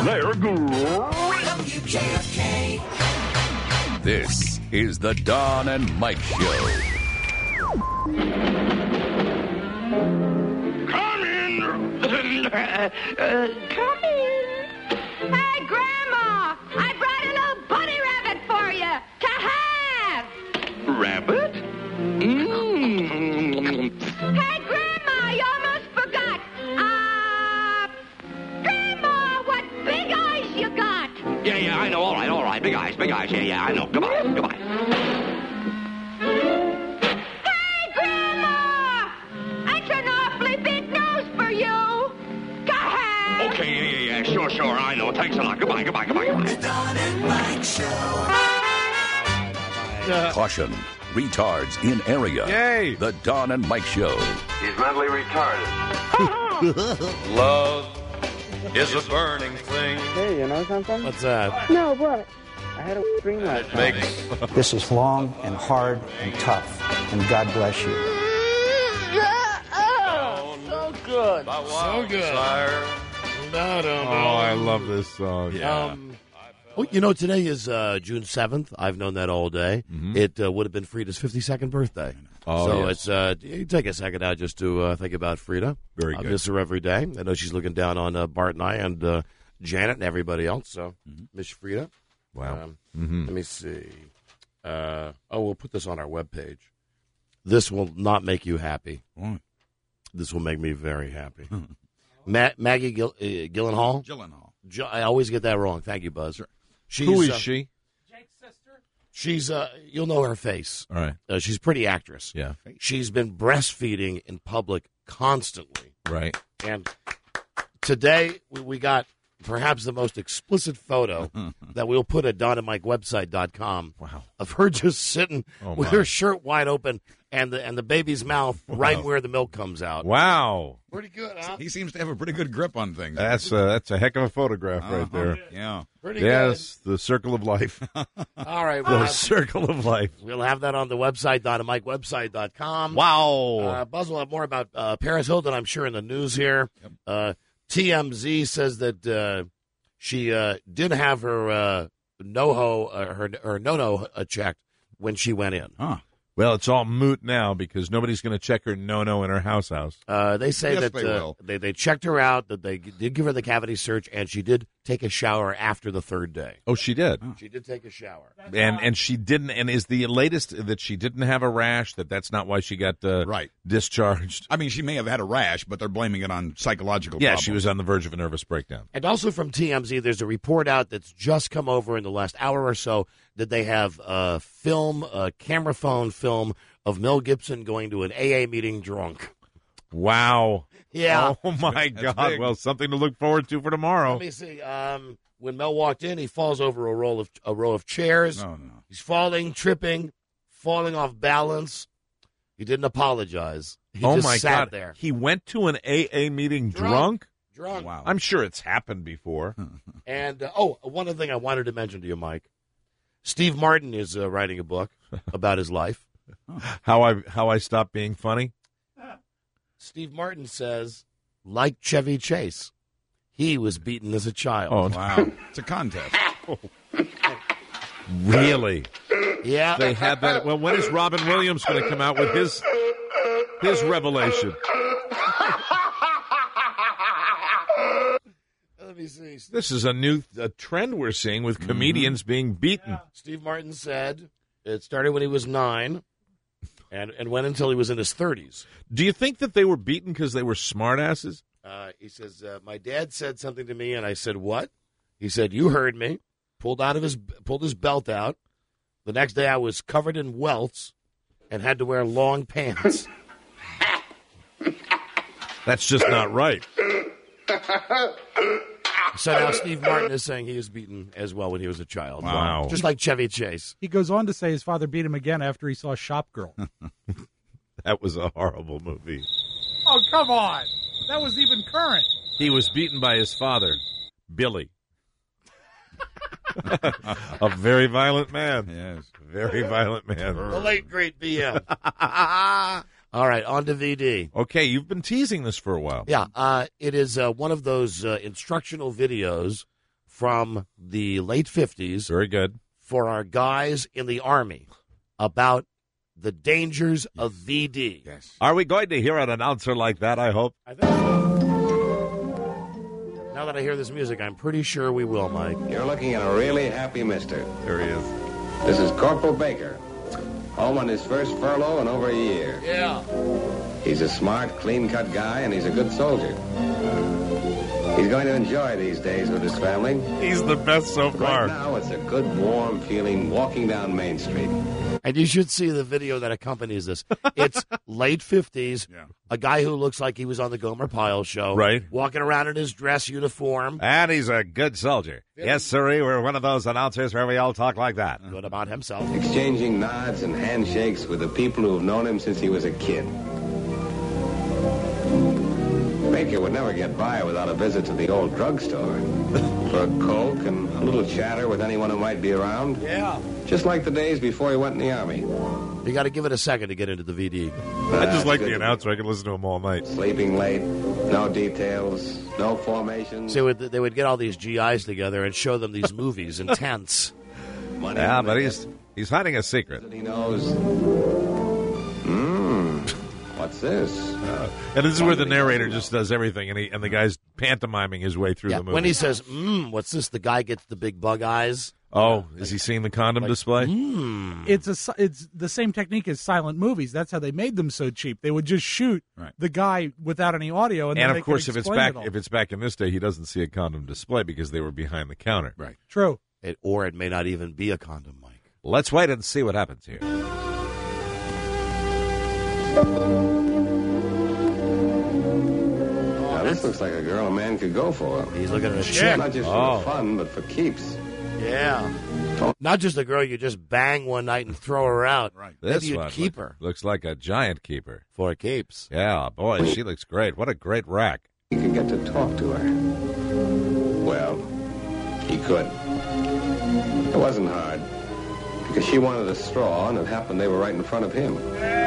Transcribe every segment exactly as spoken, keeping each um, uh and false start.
They're great. W J F K. This is the Don and Mike Show. Come in. Uh, come in. Hey, Grandma, I brought a little bunny rabbit for you to have. Rabbit? Mmm. Hey, Grandma, you almost forgot. Uh, Grandma, what big eyes you got. Yeah, yeah, I know. All right, all right. Big eyes, big eyes. Yeah, yeah, I know. Goodbye, goodbye. Hey, Grandma, that's an awfully big nose for you. Go ahead. Okay, yeah, yeah, yeah. Sure, sure. I know. Thanks a lot. Goodbye, goodbye, goodbye, goodbye. Don and Mike Show. Caution. Retards in area. Yay. The Don and Mike Show. He's mentally retarded. Love is a burning thing. Hey, you know something? What's that? No, what? I had a dream last night. Makes This is long and hard and tough, and God bless you. So good. so good. desire. No, no, no. Oh, I love this song. Um, oh, you know, today is uh, June seventh. I've known that all day. It uh, would have been Frida's fifty-second birthday. Oh, so yes. it's uh, you take a second out just to uh, think about Frida. Very I good. miss her every day. I know she's looking down on uh, Bart and I and uh, Janet and everybody else. So miss Frida. Wow. Um, Mhm. Let me see. Uh, oh, we'll put this on our webpage. This will not make you happy. What? This will make me very happy. Ma- Maggie Gill- uh, Gyllenhaal. Gyllenhaal. Jo- I always get that wrong. Thank you, Buzz. She's, Who is uh, she? She's, uh, you'll know her face. All right. Uh, she's a pretty actress. Yeah. She's been breastfeeding in public constantly. Right. And today we, we got perhaps the most explicit photo that we'll put at don and mike website dot com Wow. of her just sitting Oh, with my. her shirt wide open and the and the baby's mouth right where the milk comes out. Wow. Pretty good, huh? He seems to have a pretty good grip on things. That's a, that's a heck of a photograph Uh-huh. right there. Yeah. Pretty Yes, the circle of life. good. All right. We'll The have, circle of life. we'll have that on the website, don and mike website dot com. Wow. Uh, Buzz will have more about uh, Paris Hilton, I'm sure, in the news here. Uh, T M Z says that uh, she uh, did have her uh, NoHo, uh, her, her no-no uh, checked when she went in. Huh. Well, it's all moot now because nobody's going to check her no-no in her house house. Uh, they say Yes, that they uh, will. they, they checked her out, that they did give her the cavity search, and she did take a shower after the third day. Oh, she did. She did take a shower. And and she didn't. And is the latest that she didn't have a rash? That that's not why she got uh, Right. discharged. I mean, she may have had a rash, but they're blaming it on psychological Yeah, problems. she was on the verge of a nervous breakdown. And also from T M Z, there's a report out that's just come over in the last hour or so that they have a film, a camera phone film of Mel Gibson going to an A A meeting drunk. Wow. Yeah. Oh my That's God. big. Well, something to look forward to for tomorrow. Let me see. Um, when Mel walked in, he falls over a roll of a row of chairs. No, no. He's falling, tripping, falling off balance. He didn't apologize. He oh just my sat God. there. He went to an A A meeting drunk? Drunk. Wow. I'm sure it's happened before. And uh, oh, one other thing I wanted to mention to you, Mike. Steve Martin is uh, writing a book about his life. How I how I stopped being funny? Steve Martin says, like Chevy Chase, he was beaten as a child. Oh, Wow. It's a contest. really? Yeah. They had that. Well, when is Robin Williams going to come out with his his revelation? Let me see. This is a new a trend we're seeing with comedians being beaten. Steve Martin said it started when he was nine and, and went until he was in his thirties. Do you think that they were beaten because they were smartasses? Uh, he says, uh, my dad said something to me, and I said, what? He said, you heard me. Pulled out of his pulled his belt out. The next day I was covered in welts and had to wear long pants. That's just not right. So now Steve Martin is saying he was beaten as well when he was a child. Wow. Just like Chevy Chase. He goes on to say his father beat him again after he saw Shop Girl. That was a horrible movie. Oh, come on. That was even current. He was beaten by his father, Billy. A very violent man. Yes. Very violent man. The late, great B M. All right, on to V D. Okay, you've been teasing this for a while. Yeah, uh, it is uh, one of those uh, instructional videos from the late fifties. Very good. For our guys in the Army about the dangers of V D. Yes. Are we going to hear an announcer like that, I hope? I think so. Now that I hear this music, I'm pretty sure we will, Mike. You're looking at a really happy mister. There he is. This is Corporal Baker. Home on his first furlough in over a year. Yeah. He's a smart, clean-cut guy, and he's a good soldier. He's going to enjoy these days with his family. He's the best so far. Right now, it's a good, warm feeling walking down Main Street. And you should see the video that accompanies this. It's late fifties, Yeah. a guy who looks like he was on the Gomer Pyle show. Right. Walking around in his dress uniform. And he's a good soldier. Yes, sirree, we're one of those announcers where we all talk like that. Good about himself. Exchanging nods and handshakes with the people who have known him since he was a kid. Baker would never get by without a visit to the old drugstore for a Coke and a little chatter with anyone who might be around. Yeah. Just like the days before he went in the Army. You got to give it a second to get into the V D. I just like Good. the announcer. I can listen to him all night. Sleeping late, no details, no formations. So they would, they would get all these G Is together and show them these movies in tents. Money Yeah, in but the he's he's hiding a secret. He knows. Mmm. What's this? And this is where the narrator just does everything, and he and the guy's pantomiming his way through Yeah, the movie. when he says, mmm, what's this? The guy gets the big bug eyes. oh, is he seeing the condom display? Mmm. It's a si- it's the same technique as silent movies. That's how they made them so cheap. They would just shoot Right. the guy without any audio, and, And then they of course, could if it's explain back it all. if it's back in this day, he doesn't see a condom display because they were behind the counter. Right. True. It, or it may not even be a condom, Mike. Let's wait and see what happens here. Now, this looks like a girl a man could go for. He's looking at a chick. Not just Oh. for fun, but for keeps. Yeah. Not just a girl you just bang one night and throw her out. Right. This Maybe you'd one keep look- her looks like a giant keeper. for keeps. Yeah, boy, she looks great. What a great rack. He could get to talk to her. Well, he could. It wasn't hard. Because she wanted a straw, and it happened they were right in front of him.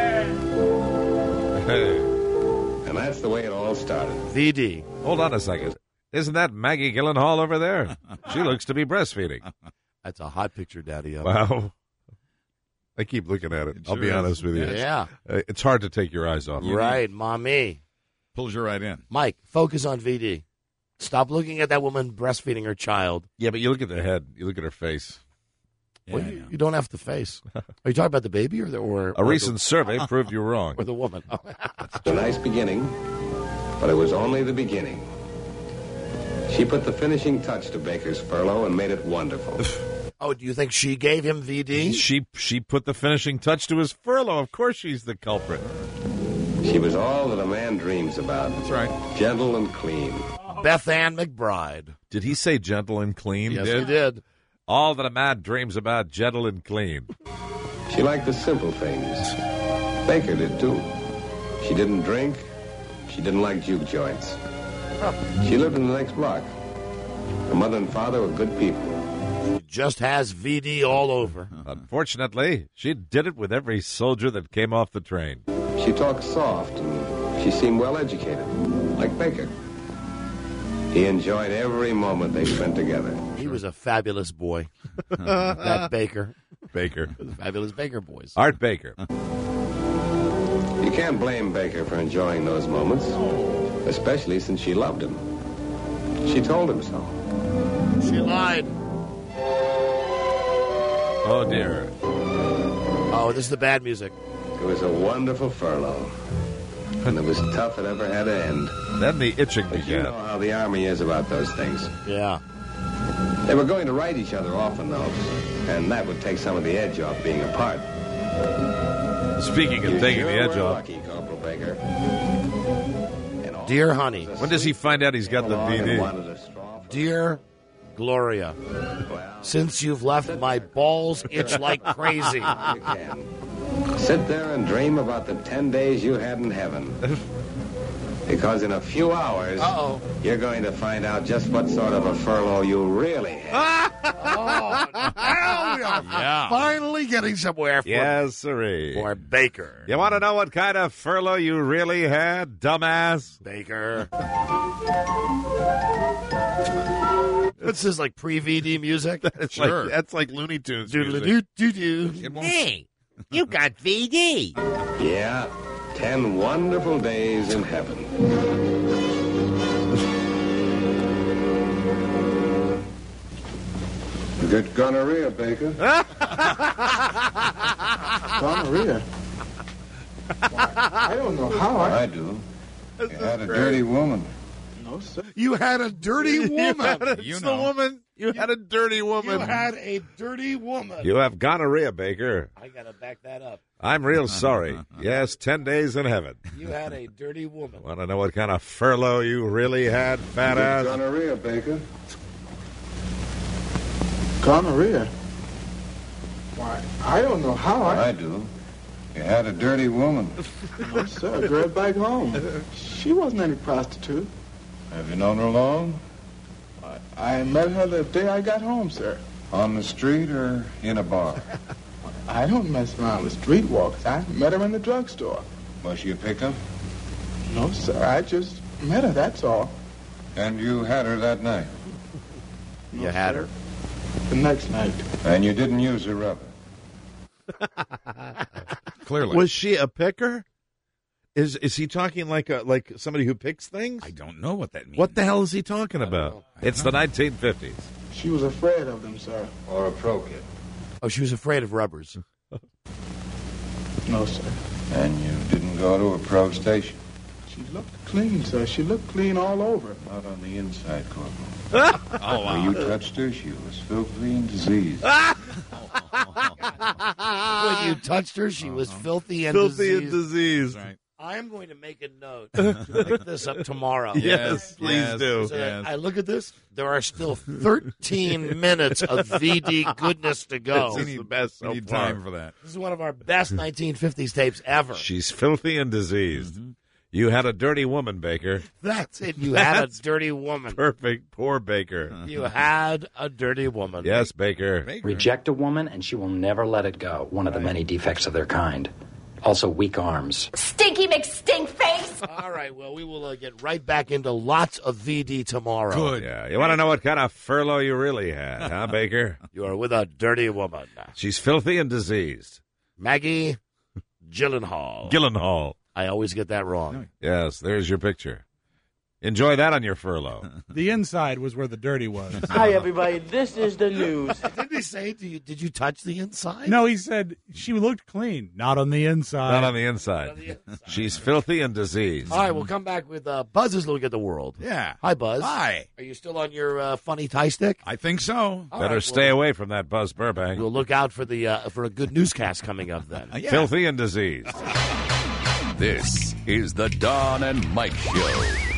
And that's the way it all started. V D. Hold on a second. Isn't that Maggie Gyllenhaal over there? She looks to be breastfeeding. That's a hot picture, Daddy. Wow. I keep looking at it. It I'll sure be is. honest with you. Yeah. Uh, It's hard to take your eyes off. Right, mommy. Pulls you right in. Mike, focus on V D. Stop looking at that woman breastfeeding her child. Yeah, but you look at the head. You look at her face. Yeah, Well, I you, know. you don't have to face. Are you talking about the baby or the or A or recent the, survey proved you wrong. or the woman? A nice beginning, but it was only the beginning. She put the finishing touch to Baker's furlough and made it wonderful. Oh, do you think she gave him V D? She she put the finishing touch to his furlough. Of course she's the culprit. She was all that a man dreams about. That's right. Gentle and clean. Beth Ann McBride. Did he say gentle and clean? Yes, he did. All that a man dreams about, gentle and clean. She liked the simple things. Baker did too. She didn't drink. She didn't like juke joints. She lived in the next block. Her mother and father were good people. She just has V D all over. Unfortunately, she did it with every soldier that came off the train. She talked soft and she seemed well educated, like Baker. He enjoyed every moment they spent together. He was a fabulous boy. That Baker. Baker. The fabulous Baker boys. Art Baker. You can't blame Baker for enjoying those moments, especially since she loved him. She told him so. She lied. Oh, dear. Oh, this is the bad music. It was a wonderful furlough. And it was tough it ever had to end. Then the itching But you began. know how the Army is about those things. Yeah. They were going to write each other often, though, and that would take some of the edge off being apart. Speaking of You taking sure the edge were off, lucky, Corporal Baker. And all Dear honey. when does he find out he's got the along V and D? wanted a straw for- Dear Gloria, since you've left, my balls itch like crazy. You can. Sit there and dream about the ten days you had in heaven. Because in a few hours, Uh-oh. you're going to find out just what sort of a furlough you really had. Oh, now we are Yeah. finally getting somewhere for, Yes, sirree. for Baker. You want to know what kind of furlough you really had, dumbass? Baker. This is like pre-V D music. That's Sure. like that's like Looney Tunes Doodle music. doo doo doo. Hey, you got V D. Yeah, ten wonderful days in heaven. You get gonorrhea, Baker. Gonorrhea? I don't know how I... I do. You had a dirty woman. No, sir. You had a dirty woman. It's You the know. woman. You had a dirty You woman. had a dirty woman. You have gonorrhea, Baker. I gotta back that up. I'm real sorry. Yes, ten days in heaven. You had a dirty woman. Want to know what kind of furlough you really had, fat You ass? get gonorrhea, Baker. Gonorrhea? Why, I don't know how I... I do. You had a dirty woman. No, sir. Girl back home. She wasn't any prostitute. Have you known her long? I met her the day I got home, sir. On the street or in a bar? I don't mess around with streetwalkers. I met her in the drugstore. Was she a pickup? No, sir. I just met her, that's all. And you had her that night? You had her. The next night. And you didn't use her rubber? Clearly. Was she a picker? Is is he talking like a like somebody who picks things? I don't know what that means. What the hell is he talking about? It's the nineteen fifties. She was afraid of them, sir. Or a pro kid? Oh, she was afraid of rubbers. No, sir. And you didn't go to a pro station? She looked clean, sir. She looked clean all over. Not on the inside, Corporal. Oh, wow. When you touched her, she was filthy and diseased. When you touched her, she was filthy and Filthy and diseased. diseased. Right. I'm going to make a note to pick this up tomorrow. Yes, please yes, do. So yes. I look at this. There are still thirteen minutes of V D goodness to go. This is the best We so need far. time for that. This is one of our best nineteen fifties tapes ever. She's filthy and diseased. Mm-hmm. You had a dirty woman, Baker. That's it. You had a That's dirty woman. Perfect. Poor Baker. You had a dirty woman. Yes, Baker. Baker. Reject a woman and she will never let it go. One of the many defects of their kind. Also, weak arms. Stinky McStink face. All right. Well, we will uh, get right back into lots of V D tomorrow. Good. Yeah. You want to know what kind of furlough you really had, huh, Baker? You are with a dirty woman. She's filthy and diseased. Maggie Gyllenhaal. Gyllenhaal. I always get that wrong. Yes, there's your picture. Enjoy that on your furlough. The inside was where the dirty was. Hi, everybody. This is the news. Didn't he say, do you, did you touch the inside? No, he said she looked clean. Not on the inside. Not on the inside. She's filthy and diseased. All right, we'll come back with uh, Buzz's Look at the World. Yeah. Hi, Buzz. Hi. Are you still on your uh, funny tie stick? I think so. All Better right, stay well, away from that Buzz Burbank. We'll look out for the uh, for a good newscast coming up then. Uh, yeah. Filthy and diseased. This is the Don and Mike Show.